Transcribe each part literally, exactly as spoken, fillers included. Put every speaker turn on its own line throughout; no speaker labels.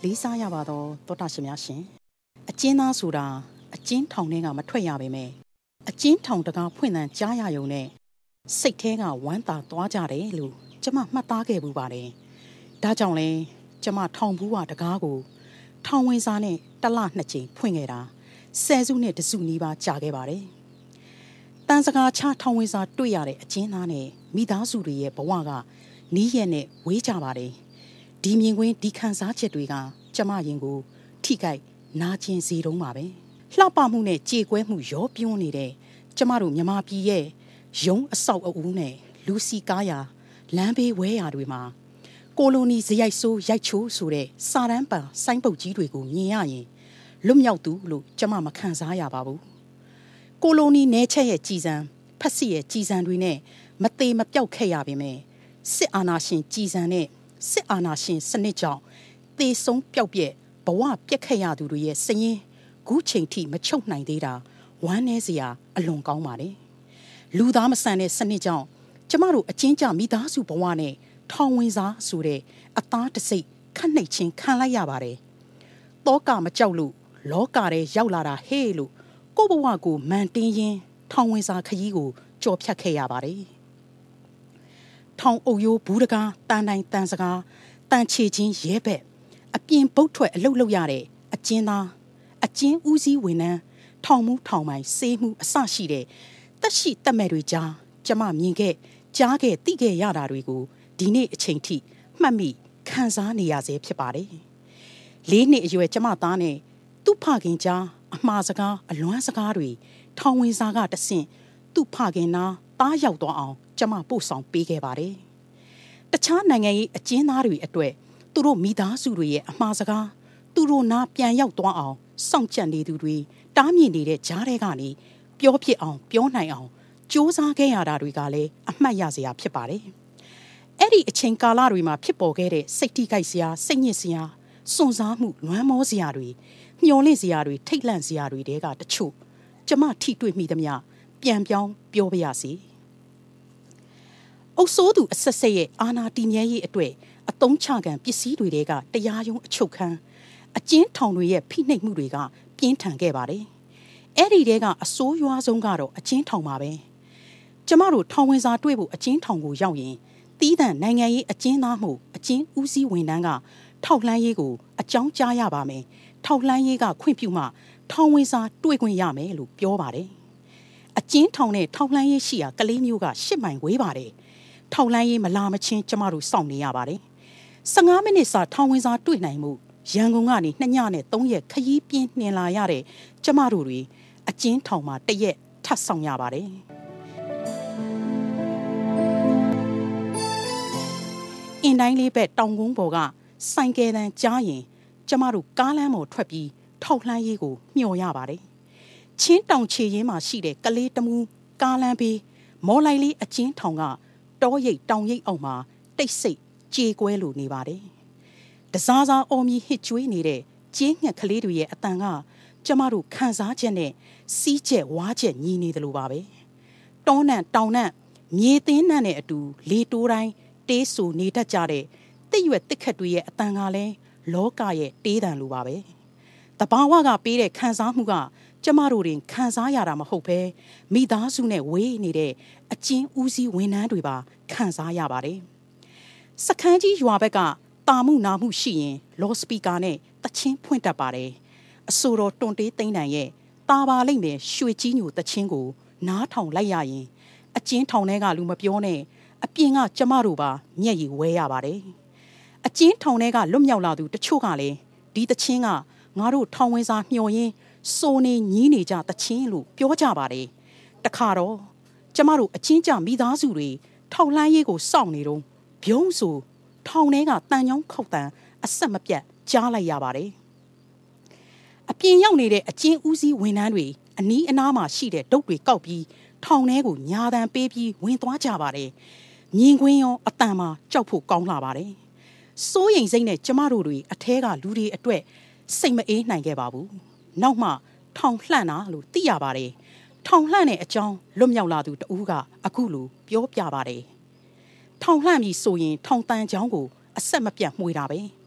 လေးစားရပါတော့သောတာရှင်များရှင်အကျဉ်းသားဆိုတာအကျဉ်းထောင်ထဲကမထွက်ရပါမယ်အကျဉ်းထောင်တကားဖွင့်တန်းကြားရယုံနဲ့စိတ်ထဲကဝမ်းသာသွားကြတယ်လို့ကျမမှတ်သားခဲ့ဘူးပါတယ်ဒါကြောင့်လဲကျမထောင်ဘူးဝတကားကိုထောင်ဝင်စားနဲ့တလနှစ်ကြိမ်ဖွင့်ခဲ့တာဆယ်စုနဲ့တစုနီးပါးကြာခဲ့ပါတယ်တန်စကားချထောင်ဝင်စားတွေ့ရတဲ့အကျဉ်းသားနဲ့မိသားစုတွေရဲ့ဘဝကနီးရက်နဲ့ဝေးကြပါတယ်ဒီမြင်ကွင်းဒီခံစားချက်တွေကကျမရင်ကိုထိခိုက်နာကျင်စေတုံးပါပဲလှပမှုနဲ့ကြေကွဲမှုရောပြွန်းနေတဲ့ကျမတို့မြမပြည်ရဲ့ရုံးအဆောက်အဦနဲ့လူစီကားရာလမ်းဘေးဝဲရာတွေမှာကိုလိုနီဇရိုက်ဆိုးရိုက်ချိုးဆိုတဲ့စာတန်းပါဆိုင်းပုတ်ကြီးတွေကိုမြင်ရရင်လွတ်မြောက်သူလို့ကျမမခံစားရပါဘူးကိုလိုနီနယ်ချက်ရဲ့ကြည်စံဖက်စစ်ရဲ့ကြည်စံတွေနဲ့မသေးမပြောက်ခဲ့ရပါမယ်စစ်အာဏာရှင်ကြည်စံနဲ့စစ်အာဏာရှင်စနစ်ကြောင့်သေဆုံးပျောက်ပြက်ဘဝပြက်ခဲ့ရသူတွေရဲ့စည်ရင်ခုချိန်ထိမချုပ်နိုင်သေးတာဝမ်းနည်းစရာအလွန်ကောင်းပါတယ်လူသားမဆန်တဲ့စနစ်ကြောင့်ကျမတို့အချင်းကြမိသားစုဘဝနဲ့ထောင်ဝင်စားဆိုတဲ့အသားတစိတ်ခတ်နှိပ်ချင်းခံလိုက်ရပါတယ်တောကမကြောက်လို့လောကထဲရောက်လာတာဟဲ့လို့ကိုယ့်ဘဝကိုမန်တင်းရင်းထောင်ဝင်စားခရီးကိုကြော်ဖြတ်ခဲ့ရပါတယ်ထောင်အုပ်ရိုးဘူးတကားတန်တိုင်းတန်စကားတန်ချေချင်းရဲဘက်အပြင်ပုတ်ထွက်အလုတ်လောက်ရတဲ့အကျဉ်းသားအကျဉ်းဦးစီးဝန်ထမ်းထောင်မှုထောင်ပိုင်စေးမှုအစရှိတဲ့တက်ရှိတက်မဲ့တွေကြားကျမမြင်ခဲ့ကြားခဲ့သိခဲ့ရတာတွေကိုဒီနေ့အချိန်ထိမှတ်မိခံစားနေရစေဖြစ်ပါတယ်လေးနှစ်အရွယ်ကျမသားနဲ့သူ့ဖခင်ကြားအမှားစကားအလွမ်းစကားတွေထောင်ဝင်စားကတဆင့်သူ့ဖခင်နာတားရောက်သွားအောင်ကျမပို့ဆောင်ပေးခဲ့ပါတယ်တခြားနိုင်ငံရေးအကျဉ်းသားတွေအတွက်သူတို့မိသားစုတွေရဲ့အမှားစကားသူတို့နာပြန်ရောက်သွားအောင်စောင့်ကြံနေသူတွေတားမြစ်နေတဲ့ကြားထဲကနေပြောဖြစ်အောင်ပြောနိုင်အောင်စူးစမ်းခဲ့ရတာတွေကလည်းအမှတ်ရစရာဖြစ်ပါတယ်အဲ့ဒီအချိန်ကာလတွေမှာဖြစ်ပေါ်ခဲ့တဲ့စိတ်ထိခိုက်စရာစိတ်ညစ်စရာစွန့်စားမှုလွမ်းမောစရာတွေမျောလင့်စရာတွေထိတ်လန့်စရာတွေတဲကတချို့ကျမထိတွေ့မိသမျှပြန်ပြောင်းပြောပြရစီအုပ်စိုးသူအဆက်ဆက်ရဲ့အာဏာတည်မြဲရေးအတွက်အသုံးချခံပစ္စည်းတွေတဲကတရားရုံးအချုပ်ခန်းအကျဉ်းထောင်တွေရဲ့ဖိနှိပ်မှုတွေကပြင်းထန်ခဲ့ပါတယ်အဲ့ဒီတဲကအဆိုးရွားဆုံးကတော့အကျဉ်းထောင်ပါပဲကျမတို့ထောင်ဝင်စာတွေ့ဖို့အကျဉ်းထောင်ကိုရောက်ရင်တီးသန့်နိုင်ငံရေးအကျဉ်းသားမှုအကျဉ်းဦးစီးဝန်ထမ်းကထောက်လှမ်းရေးကိုအကြောင်းကြားရပါမယ်ထောက်လှမ်းရေးကခွင့်ပြုမှထောင်ဝင်စာတွေ့ခွင့်ရမယ်လို့ပြောပါတယ်အကျဉ်းထောင်နဲ့ထောက်လှမ်းရေးရှိရာကလေးမျိုးကရှစ်မိုင်ဝေးပါတယ်ထောက်လှမ်းရေးမလာမချင်းကျမတို့စောင့်နေရပါတယ်ဆယ်ငါးမိနစ်စာထောင်ဝင်စာတွေ့နိုင်မှုရန်ကုန်ကနေနှစ်ညနဲ့သုံးရက်ခရီးပြင်းနှင်လာရတဲ့ကျမတို့တွေအကျဉ်းထောင်မှာတရက်ထပ်ဆောင်ရပါတယ်အင်းတိုင်းလေးဘက်တောင်ကုန်းပေါ်ကဆိုင်ကယ်တန်းကြားရင်ကျမတို့ကားလမ်းပေါ်ထွက်ပြီးထောက်လှမ်းရေးကိုမျှော်ရပါတယ်ချင်းတောင်ချေရင်းမှာရှိတဲ့ကလေးတမူးကားလမ်းဘေးမော်လိုက်လေးအကျဉ်းထောင်ကတောရိပ်တောင်ရိပ်အောက်မှာတိတ်ဆိတ်ကြေကွဲလိုနေပါတယ်တစားစားအော်မြည်ဟစ်ကြွေးနေတဲ့ကျင်းငှက်ကလေးတွေရဲ့အတန်ကကျမတို့ခံစားချက်နဲ့စီးချက်ဝါးချက်ညီနေတယ်လို့ပါပဲတောနံတောင်နံမြေသင်းနံနဲ့အတူလေတိုးတိုင်းတေးဆူနေတတ်ကြတဲ့တစ်ရွက်တစ်ခက်တွေရဲ့အတန်ကလည်းလောကရဲ့တေးတန်လိုပါပဲတဘာဝကပေးတဲ့ခံစားမှုကကျမတို့တင်ခံစားရတာမဟုတ်ပဲမိသားစုနဲ့ဝေးနေတဲ့အကျဉ်းဦးစီးဝန်ထမ်းတွေပါခံစားရပါတယ်စခန်းကြီးရွာဘက်ကတာမှုနာမှုရှိရင်လော့စပီကာနဲ့တချင်းဖွင့်တတ်ပါတယ်အဆိုတော်တွန်တေးသိန်းနိုင်ရဲ့တာပါလိမ့်မယ်ရွှေကြီးညိုတချင်းကိုနားထောင်လိုက်ရရင်အကျဉ်းထောင်ထဲကလူမပြောနဲ့အပြင်ကကျမတို့ပါမျက်ရည်ဝဲရပါတယ်အကျဉ်းထောင်ထဲကလွတ်မြောက်လာသူတချို့ကလည်းဒီတချင်းကငါတို့ထောင်ဝင်စာမျှော်ရင်းစိုးနေညီးနေကြတချင်းလို့ပြောကြပါတယ်တခါတော့ကျမတို့အချင်းကြမိသားစုတွေထောက်လှမ်းရေးကိုစောင့်နေတော့ဘုံဆိုထောင်ထဲကတန်ချောင်းခောက်တန်အဆက်မပြတ်ကြားလိုက်ရပါတယ်အပြင်ရောက်နေတဲ့အကျဉ်းဦးစီးဝန်ထမ်းတွေအနီးအနားမှာရှိတဲ့ဒုတ်တွေကောက်ပြီးထောင်ထဲကိုညာတန်ပေးပြီးဝင်သွားကြပါတယ်မြင်ကွင်းရောအတန်မှာကြောက်ဖို့ကောင်းလာပါတယ်စိုးရိမ်စိတ်နဲ့ကျမတို့တွေအထဲကလူတွေအတွက်စိတ်မအေးနိုင်ခဲ့ပါဘူးနောက်မှထောင်လှန့်တာလို့သိရပါတယ်ထောင်လှန့်တဲ့အကြောင်းလွတ်မြောက်လာသူတဦးကအခုလိုပြောပြပါတယ်ထောင်လှန့်ပြီဆိုရင်ထောင်တန်ချောင်းကိုအဆက်မပြတ်မှွေတာပဲ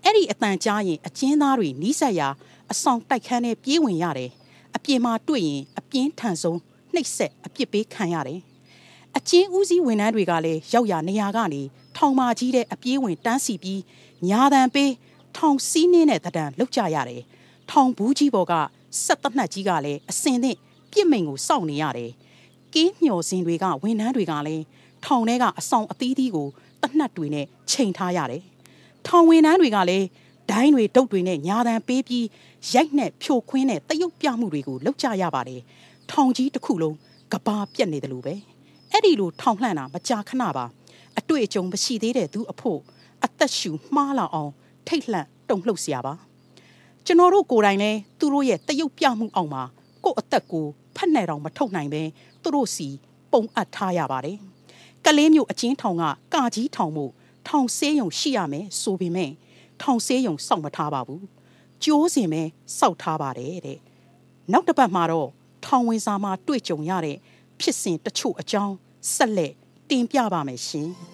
အဲ့ဒီအတန်ကြားရင်အကျဉ်းသားတွေနီးစပ်ရာအဆောင်တိုက်ခန်းနဲ့ပြေးဝင်ရတယ်အပြင်မှာတွေ့ရင်အပြင်းထန်ဆုံးနှိပ်စက်အပြစ်ပေးခံရတယ်အကျဉ်းဦးစီးဝန်ထမ်းတွေကလည်းရောက်ရနေရာကနေထောင်မာကြီးတဲ့အပြေးဝင်တန်းစီပြီးညာတန်ပေးထောင်စီးနှင်းတဲ့တံလောက်ကြရတယ်ထောင်ဘူးကြီးပေါ်ကဆက်တနတ်ကြီးကလည်းအစင်နဲ့ပြစ်မိန်ကိုစောင့်နေရတယ်ကင်းမျော်စင်တွေကဝန်ထမ်းတွေကလည်းထောင်ထဲကအဆောင်အသီးသီးကိုတနတ်တွေနဲ့ချိန်ထားရတယ်ထောင်ဝန်ထမ်းတွေကလည်းဒိုင်းတွေဒုတ်တွေနဲ့ညာတန်ပေးပြီးရိုက်နဲ့ဖြိုခွင်းတဲ့တရုတ်ပြမှုတွေကိုလုပ်ကြရပါတယ်ထောင်ကြီးတစ်ခုလုံးကဘာပြက်နေတယ်လို့ပဲအဲ့ဒီလိုထောင်လှန့်တာမကြာခဏပါအတွေ့အကြုံမရှိသေးတဲ့သူအဖို့အသက်ရှူမှားလာအောင်ထိတ်လှန့်တုန်လှုပ်เสียပါကျွန်တော်တို့ကိုယ်တိုင်လည်းသူတို့ရဲ့တရုတ်ပြမှုအောင်မှာကိုယ့်အသက်ကိုဖက်နဲ့တောင်မထုတ်နိုင်ပဲသူတို့စီပုံအပ်ထားရပါတယ်ကလေးမျိုးအချင်းထောင်ကကာကြီးထောင်မှုထောင်ဆေးရုံရှိရမယ်ဆိုပေမဲ့ထောင်ဆေးရုံစောင့်မထားပါဘူးကျိုးစင်ပဲစောက်ထားပါတယ်တဲ့နောက်တစ်ပတ်မှာတော့ထောင်ဝင်စာမှာတွေ့ကြုံရတဲ့ဖြစ်စဉ်တချို့အကြောင်းဆက်လက်တင်ပြပါမယ်ရှင်